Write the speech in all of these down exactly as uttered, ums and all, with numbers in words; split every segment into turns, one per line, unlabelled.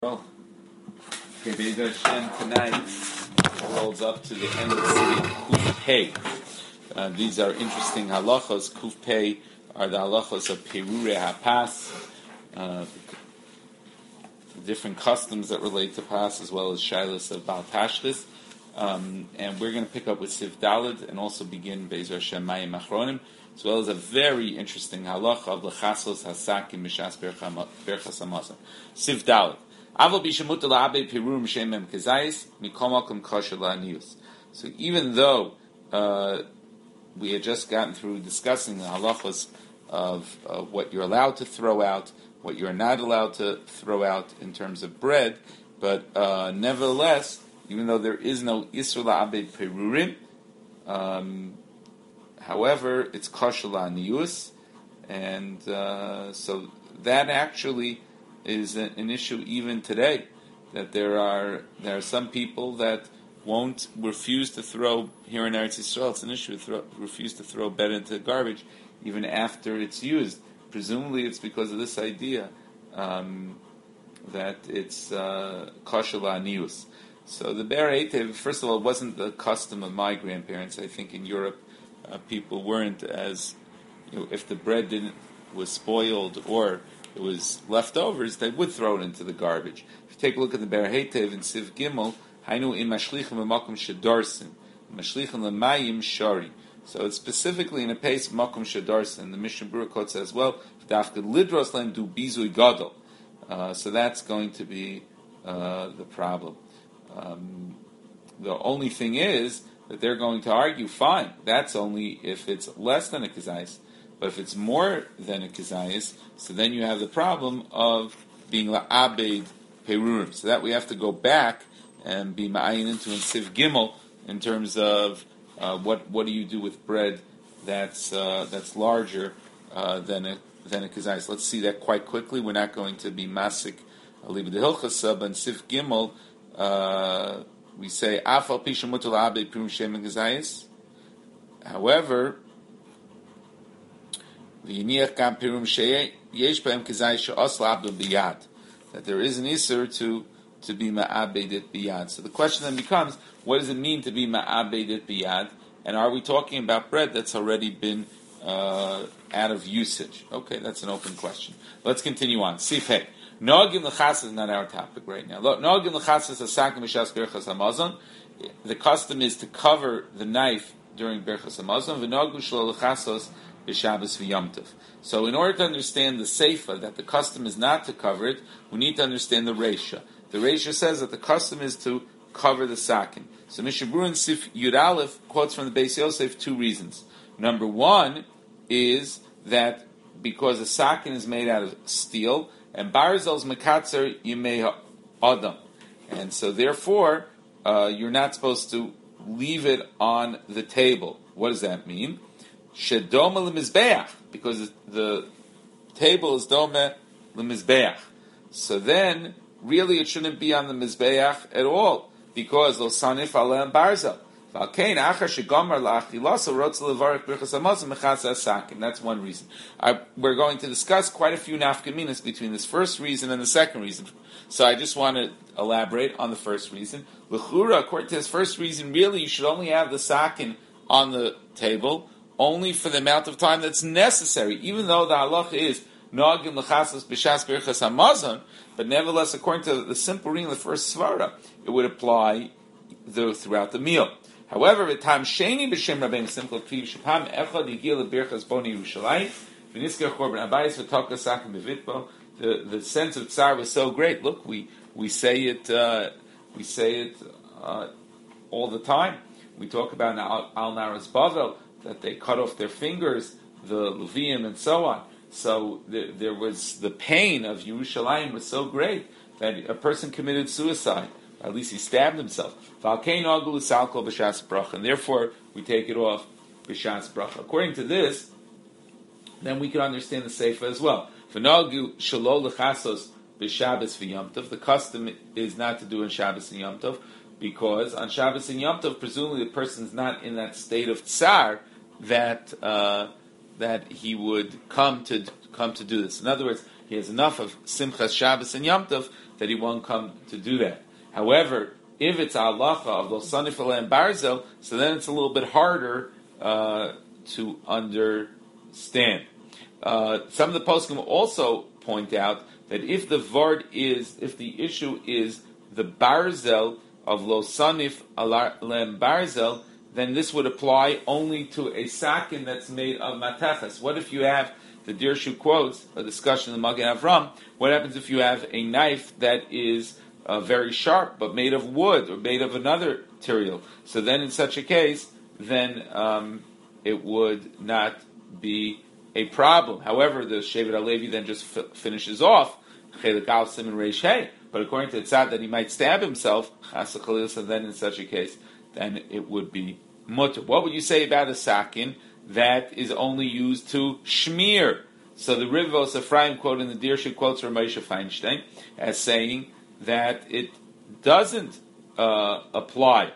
Well, okay, Be'ez Hashem tonight rolls up to the end of the city Kuf Pei. Uh, these are interesting halachos. Kuf Pei are the halachos of Perure HaPas, uh, the different customs that relate to Pas, as well as Shilas of Baal Tashchis. Um, and we're going to pick up with Siv Daled and also begin Be'ez Hashem Mayim Achronim, as well as a very interesting halacha of Lechasos Hasakim Mishas Berchas Hamazon. Siv Daled. So even though uh, we had just gotten through discussing the halachos of uh, what you're allowed to throw out, what you're not allowed to throw out in terms of bread, but uh, nevertheless, even though there is no Isur la'abed perurim, um, however, it's kosher la'anius, and uh, so that actually is an, an issue even today, that there are there are some people that won't refuse to throw here in Eretz Yisrael. It's an issue to throw, refuse to throw bread into garbage even after it's used. Presumably, it's because of this idea um, that it's uh, kosher la'anius. So the Ber Eitev, first of all, wasn't the custom of my grandparents. I think in Europe, uh, people weren't as, you know, if the bread didn't was spoiled or it was leftovers, they would throw it into the garbage. If you take a look at the Ber Heitev in Siv Gimel, Hainu im mashlichim v'makom shedarsin, mashlichim l'mayim shari. So it's specifically in a pace makom shedarsin. The Mishnah Berurah quote says, well, dafka lidros len du bizui gadol. Uh, so that's going to be uh, the problem. Um, the only thing is that they're going to argue, fine, that's only if it's less than a kazais. But if it's more than a kazayis, so then you have the problem of being la'abed perurim. So that we have to go back and be ma'ayin into in Siv Gimel in terms of uh, what what do you do with bread that's uh, that's larger uh, than a than a kazayis. Let's see that quite quickly. We're not going to be masik aliba de hilchasa, but in Siv Gimel uh, we say afal pisha mutar la'abed perurim shem and kazayis. However, that there is an isur to to be ma'abedet biyad. So the question then becomes, what does it mean to be ma'abedet biyad? And are we talking about bread that's already been uh, out of usage? Okay, that's an open question. Let's continue on. Sifhei. Noagim l'chas is not our topic right now. Noagim l'chas is asakim mishas berchas hamazon. The custom is to cover the knife during berchas hamazon. V'nogu shlo l'chasos b'Shabbos v'Yom Tov. So in order to understand the Seifa, that the custom is not to cover it, we need to understand the Reisha. The Reisha says that the custom is to cover the sakin. So Mishnah Berurah in Sif Yud Aleph quotes from the Beis Yosef two reasons. Number one is that because the sakin is made out of steel, and Barzal's Mekatzer Yimei Adam. And so therefore, uh, you're not supposed to leave it on the table. What does that mean? Shedoma lemizbeach, because the table is dome lemizbeach. So then, really, it shouldn't be on the mizbeach at all, because lo sanif alem barzel. Valkein achar shegamar la'achilasa rotz levarich birchas hamazon mechas asakim. That's one reason. I, we're going to discuss quite a few nafkaminas between this first reason and the second reason. So I just want to elaborate on the first reason. L'chura, according to this first reason, really you should only have the sakin on the table only for the amount of time that's necessary, even though the halach is noagim l'chasas b'shas berchas hamazon, but nevertheless, according to the simple reading of the first svara, it would apply the, throughout the meal. However, v'tam sheni b'shem rabbeinu simcha k'tiv shapam echad yigil l'berchas boni Yerushalayim v'nisker chorban habayis v'toka sakim b'vitbo. The the sense of tsar was so great. Look, we we say it uh, we say it uh, all the time. We talk about Al, Al Naras Bavel, that they cut off their fingers, the Levium, and so on. So the, there was the pain of Yerushalayim was so great that a person committed suicide. Or at least he stabbed himself. And therefore, we take it off b'shas bracha. According to this, then we can understand the Seifa as well. The custom is not to do in Shabbos and Yom Tov, because on Shabbos and Yom Tov, presumably the person is not in that state of tsar that uh, that he would come to come to do this. In other words, he has enough of Simchas Shabbos and Yom Tov that he won't come to do that. However, if it's halacha of lo sanif and barzel, so then it's a little bit harder uh, to understand. Uh, some of the poskim also point out that if the vard is, if the issue is the barzel of lo sanif lem barzel, then this would apply only to a sakin that's made of matechas. What if you have, the Dirshu quotes a discussion in the Magen Avram, what happens if you have a knife that is uh, very sharp but made of wood or made of another material? So then in such a case, then um, it would not be a problem. However, the Shevet HaLevi then just f- finishes off Chelik Al Siman Reish Hey. But according to Tzad that he might stab himself, Chas v'Chalil, so then in such a case, then it would be mutter. What would you say about a sakin that is only used to shmir? So the Rivos Ephraim quote in the Dirshu quotes from Moshe Feinstein as saying that it doesn't uh, apply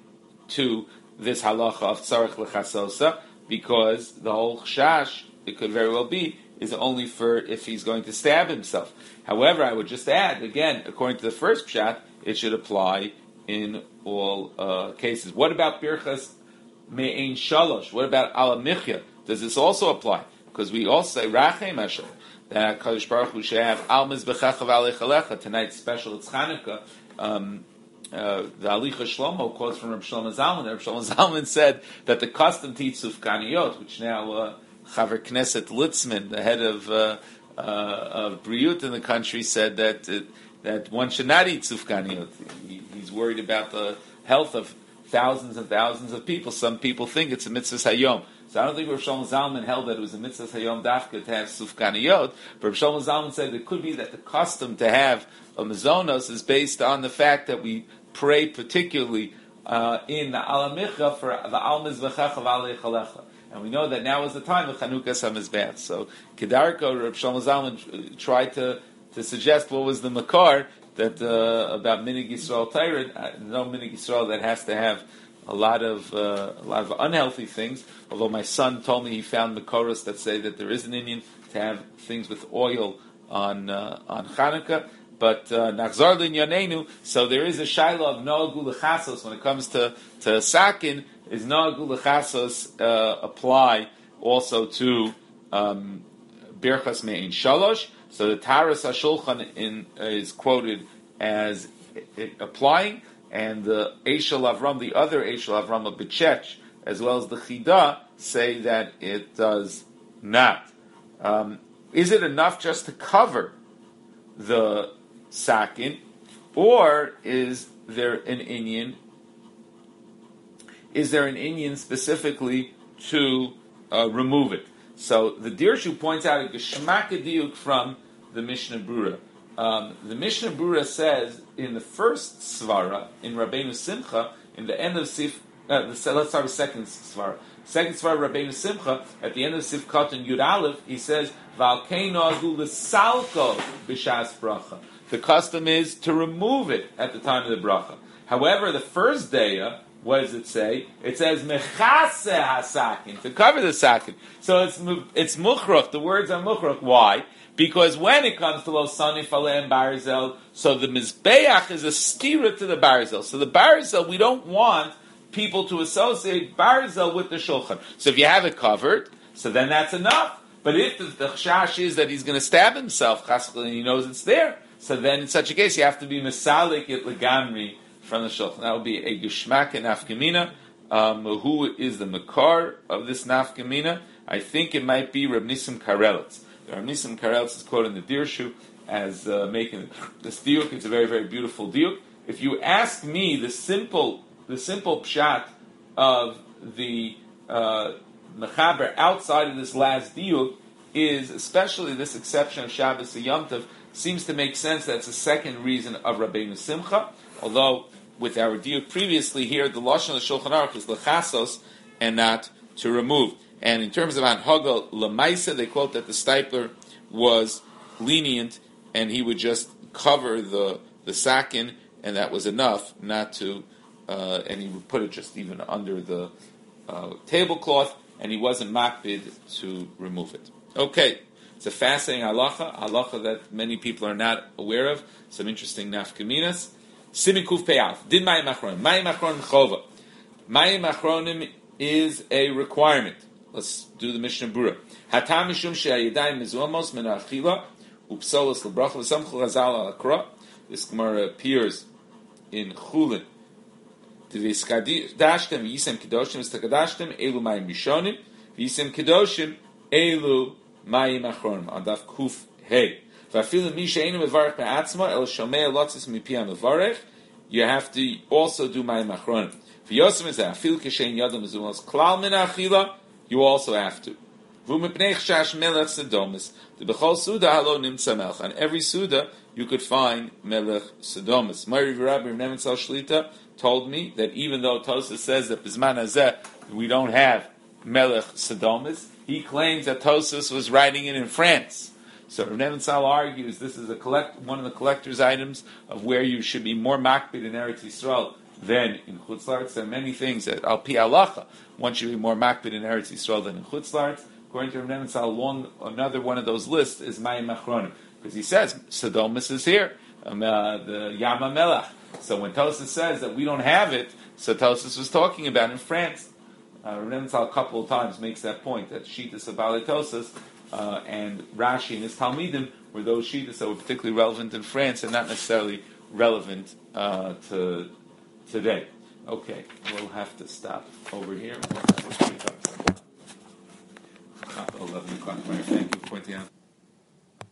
to this halacha of tzarech lechasosa, because the whole chashash, it could very well be, is only for if he's going to stab himself. However, I would just add, again, according to the first pshat, it should apply in all uh, cases. What about birchas me'ein shalosh? What about ala michya? Does this also apply? Because we also say rachem Hashem, that Kadosh Baruch Hu should have al mizbechecha v'alechalecha. Tonight's special, it's Chanukah. Um, uh, the Alicha Shlomo quotes from Reb Shlomo Zalman. Reb Shlomo Zalman said that the custom to eat sufganiyot, which now uh, Chaver Knesset Litzman, the head of uh, uh, of Briut in the country, said that uh, that one should not eat sufganiyot. He, he's worried about the health of thousands and thousands of people. Some people think it's a mitzvah hayom. So I don't think Rav Shlomo Zalman held that it was a mitzvah hayom dafka to have sufganiyot. But Rav Shlomo Zalman said it could be that the custom to have a mazonos is based on the fact that we pray particularly uh, in the alamicha for the al mizbechecha v'alechalecha. And we know that now is the time of Chanukah Samizbeth. So Kedarko, Rav Shlomo Zalman tried to, to suggest what was the makar that uh, about Minig Yisrael Tyrant. Uh, no Minig Yisrael that has to have a lot of uh, a lot of unhealthy things. Although my son told me he found makoros that say that there is an Indian to have things with oil on uh, on Chanukah. But Nachzar Linyanenu, so there is a shaila of Noagu Lechasos when it comes to, to Sakin. Is Noagu Lechasos uh, apply also to um, Birchas Me'in Shalosh? So the Taras HaShulchan in, uh, is quoted as it, it applying, and the Eishel Avram, the other Eishel Avram of Bechech, as well as the Chida, say that it does not. Um, is it enough just to cover the sakin, or is there an inyan? Is there an inyan specifically to uh, remove it? So the Dirshu points out a geshmak diuk from the Mishnah Brura. Um, the Mishnah Brura says in the first svara in Rabbeinu Simcha, in the end of Sif, uh, the, let's start with second svara. Second svara Rabbeinu Simcha at the end of Sif Katan Yud Aleph, he says Valkeino adu l'salko b'shas bracha. The custom is to remove it at the time of the bracha. However, the first day, what does it say? It says mechase hasakin, to cover the sakin. So it's it's mukhrach. The words are mukhrach. Why? Because when it comes to lo sanif aleh and barzel, so the mizbeach is a stira to the barzel. So the barzel, we don't want people to associate barzel with the shulchan. So if you have it covered, so then that's enough. But if the, the chash is that he's going to stab himself, and he knows it's there, so then in such a case you have to be misalik it legamri from the shulchan. That would be a geshmak and nafkamina. Um, who is the makar of this nafkamina? I think it might be Reb Nisim Karelitz. Reb Nisim Karelitz is quoted in the Dirshu as uh, making this diuk. It's a very, very beautiful diuk. If you ask me, the simple, the simple pshat of the uh, mechaber outside of this last diuk is, especially this exception of Shabbos and Yom Tov, seems to make sense. That's the second reason of Rabbeinu Simcha. Although with our diuk previously here, the lashon of the Shulchan Aruch is lechasos and not to remove. And in terms of Anhaga Lamaisa, they quote that the Stipler was lenient and he would just cover the the sakin, and that was enough, not to, uh, and he would put it just even under the uh, tablecloth, and he wasn't makbid to remove it. Okay, It's a fascinating halacha, halacha that many people are not aware of. Some interesting nafkaminas. Simin kuf peyaf. Din mayim achronim. Mayim achronim chova. Mayim achronim is a requirement. Let's do the Mishnah Brura. Hatam mishum she'ayidayim mizuamos min ha'achila upsolos lebracha v'samchu chazal al akra. This Gemara appears in Chulin. V'yiskadashtem v'yisem kedoshim v'stakadashtem elu mayim rishonim v'yisem kedoshim elu mayim achronim. On daf kuf hey. V'afilu mi she'enu mevarech me'atzma el shomei lotzis mipi ha'mevarech. You have to also do mayim achronim. V'yosem is that afilu kishein yadam mizuamos klal min ha'achila. You also have to. On every Suda, you could find Melech Sodomus. Mari Rabbi Nemetzal Shlita told me that even though Tosas says that Bizman Hazeh we don't have Melech Sodomus, he claims that Tosas was writing it in France. So Rav Nemetzal argues this is a collect, one of the collector's items of where you should be more makbid in Eretz Yisrael than in Chutz La'aretz. There are many things that al pi halacha one should be more makbid in Eretz Yisrael than in Chutz La'aretz. According to Rav Nemetzal, along another one of those lists is Mayim Achronim, because he says Sodomus is here, um, uh, the Yama Melach. So when Tosas says that we don't have it, so Tosas was talking about in France. Uh, Rav Nemetzal a couple of times makes that point that Shitas of Balei Tosas uh, and Rashi and his Talmidim were those Shitas that were particularly relevant in France and not necessarily relevant uh, to today. Okay, we'll have to stop over here. eleven o'clock. Thank you for pointing out.